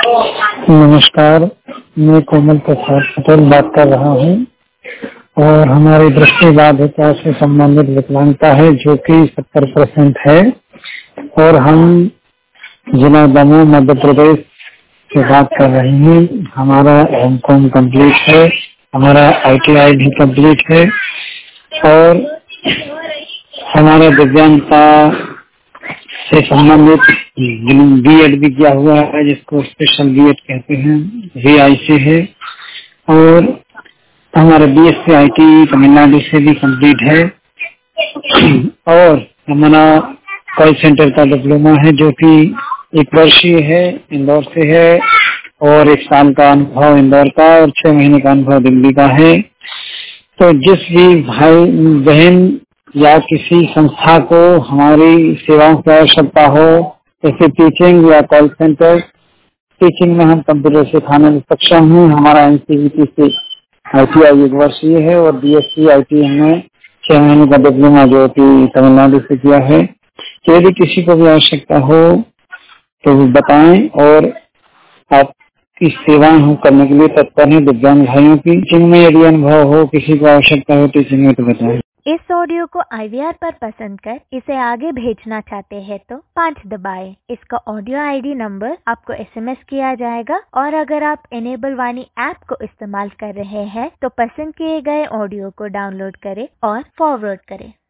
नमस्कार, मैं कोमल प्रसाद पटेल बात कर रहा हूँ और हमारी दृष्टिबाधिता से संबंधित विकलांगता है जो कि 70% है और हम जिला दमोह मध्य प्रदेश से बात कर रहे हैं। हमारा एमकॉम कंप्लीट है, हमारा ITI भी कंप्लीट है और हमारा दिव्यांगता से संबंधित B.Ed भी किया हुआ है जिसको स्पेशल B.Ed कहते हैं, VI से है और हमारा BSc IT तमिलनाडु से भी कंप्लीट है और हमारा कॉल सेंटर का डिप्लोमा है जो कि 1 वर्षीय है, इंदौर से है और 1 साल का अनुभव इंदौर का और 6 महीने का अनुभव दिल्ली का है। तो जिस भी भाई बहन या किसी संस्था को हमारी सेवाओं की आवश्यकता हो, जैसे टीचिंग या कॉल सेंटर, टीचिंग में हम कंप्यूटर सिखाने में सक्षम हैं। हमारा NCVT से ITI 1 वर्षीय है और BSc IT हमने 6 महीने का डिप्लोमा जो कि तमिलनाडु से किया है। तो यदि किसी को भी आवश्यकता हो तो बताएं और आपकी सेवाएं हम करने के लिए तत्पर हैं। दिव्यांग भाइयों की टीचिंग में यदि अनुभव हो, किसी को आवश्यकता हो टीचिंग में तो बताएं। इस ऑडियो को IVR पर पसंद कर इसे आगे भेजना चाहते हैं तो 5 दबाएं। इसका ऑडियो ID नंबर आपको SMS किया जाएगा और अगर आप इनेबल वाणी ऐप को इस्तेमाल कर रहे हैं तो पसंद किए गए ऑडियो को डाउनलोड करें और फॉरवर्ड करें।